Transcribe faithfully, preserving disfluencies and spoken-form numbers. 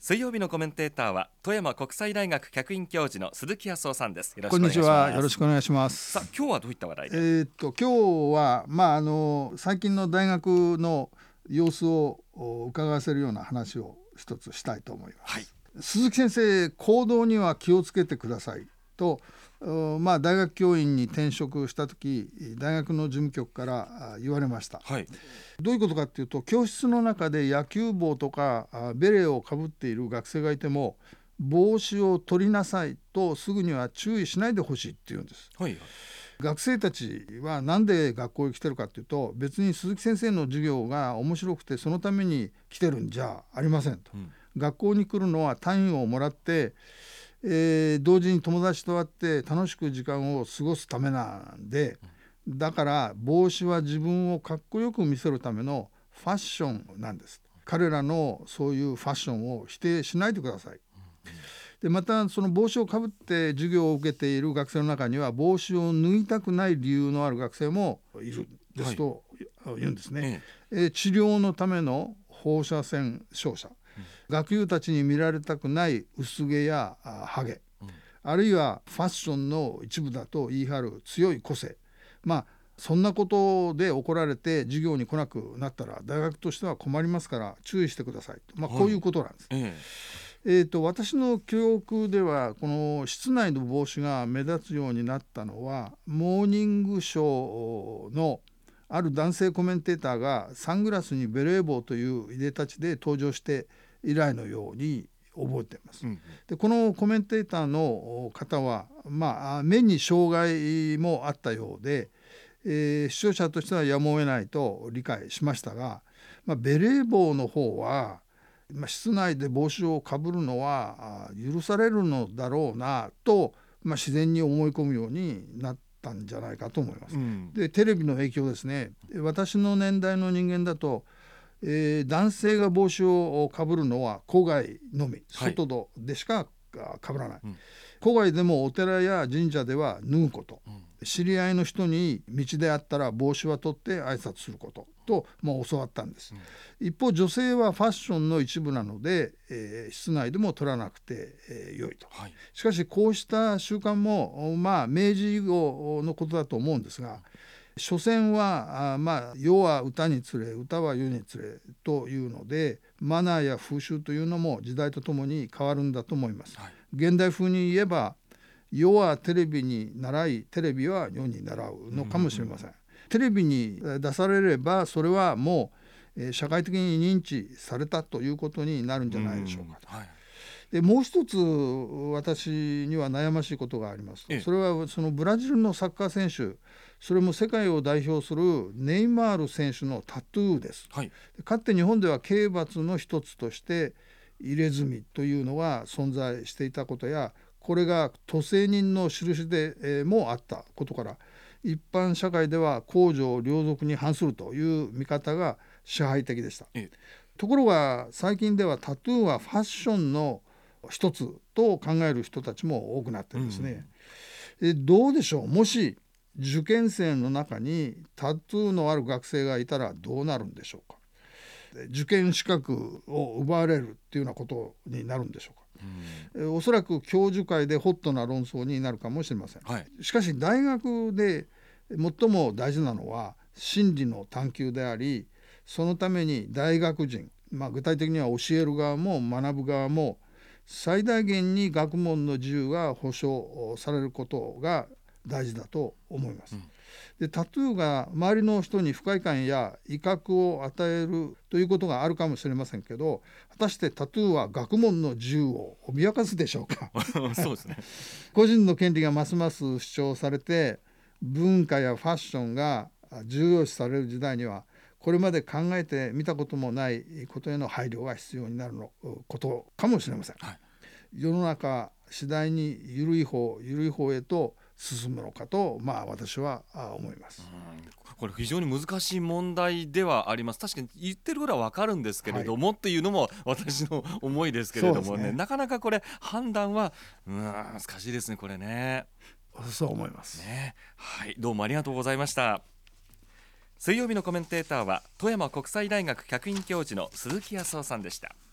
水曜日のコメンテーターは富山国際大学客員教授の鈴木康夫さんです。よろしくお願いします。 こんにちは、よろしくお願いします。 さあ、今日はどういった話題で？ えー、っと今日は、まあ、あの最近の大学の様子を伺わせるような話を一つしたいと思います、はい、鈴木先生、行動には気をつけてくださいと、まあ、大学教員に転職した時、大学の事務局から言われました、はい、どういうことかっていうと、教室の中で野球帽とかベレーをかぶっている学生がいても帽子を取りなさいとすぐには注意しないでほしいって言うんです、はい、学生たちはなんで学校に来てるかっていうと、別に鈴木先生の授業が面白くてそのために来てるんじゃありませんと、うん、学校に来るのは単位をもらって、えー、同時に友達と会って楽しく時間を過ごすためなんで、だから帽子は自分をかっこよく見せるためのファッションなんです。彼らのそういうファッションを否定しないでください。でまた、その帽子をかぶって授業を受けている学生の中には帽子を脱いたくない理由のある学生もいるですと言うんですね、はい、え治療のための放射線照射、うん、学友たちに見られたくない薄毛やハゲ、うん、あるいはファッションの一部だと言い張る強い個性、まあそんなことで怒られて授業に来なくなったら大学としては困りますから注意してくださいと、まあ、こういうことなんです、はい、えええー、と私の記憶では、この室内の帽子が目立つようになったのはモーニングショーのある男性コメンテーターがサングラスにベレー帽といういでたちで登場して以来のように覚えています、うん、でこのコメンテーターの方は、まあ、目に障害もあったようで、えー、視聴者としてはやむを得ないと理解しましたが、まあ、ベレー帽の方は、まあ、室内で帽子をかぶるのは許されるのだろうなと、まあ、自然に思い込むようになったんじゃないかと思います、うん、でテレビの影響ですね。私の年代の人間だと、えー、男性が帽子をかぶるのは戸外のみ、外でしかかぶらない、うん、戸外でもお寺や神社では脱ぐこと、うん、知り合いの人に道で会ったら帽子は取って挨拶することと、もう教わったんです、うん、一方女性はファッションの一部なので、えー、室内でも取らなくて、えー、良いと、はい、しかしこうした習慣も、まあ、明治以後のことだと思うんですが、所詮はあ、まあ、世は歌につれ歌は世につれというので、マナーや風習というのも時代とともに変わるんだと思います、はい、現代風に言えば世はテレビに習いテレビは世に習うのかもしれません、うんうんうん、テレビに出されればそれはもう、えー、社会的に認知されたということになるんじゃないでしょうか、うん、はい、でもう一つ私には悩ましいことがあります。それはそのブラジルのサッカー選手、それも世界を代表するネイマール選手のタトゥーです、はい、かつて日本では刑罰の一つとして入れ墨というのが存在していたことや、これが都政人の印で、えー、もあったことから、一般社会では公序良俗に反するという見方が支配的でした。ところが最近ではタトゥーはファッションの一つと考える人たちも多くなってですね、うん、えどうでしょう、もし受験生の中にタトゥーのある学生がいたらどうなるんでしょうか。受験資格を奪われるっていうようなことになるんでしょうか。うん、おそらく教授会でホットな論争になるかもしれません、はい、しかし大学で最も大事なのは真理の探求であり、そのために大学人、まあ、具体的には教える側も学ぶ側も最大限に学問の自由が保障されることが大事だと思います、うん、でタトゥーが周りの人に不快感や威嚇を与えるということがあるかもしれませんけど、果たしてタトゥーは学問の自由を脅かすでしょうかそうですね個人の権利がますます主張されて文化やファッションが重要視される時代には、これまで考えてみたこともないことへの配慮が必要になるのことかもしれません、はい、世の中次第に緩い方緩い方へと進むのかと、まあ、私は思います。 うん、これ非常に難しい問題ではあります。確かに言ってることは分かるんですけれども、はい、っていうのも私の思いですけれども ね, ねなかなかこれ判断はうん難しいですね、これね。 そう思います、 ね。はい、どうもありがとうございました。水曜日のコメンテーターは富山国際大学客員教授の鈴木康夫さんでした。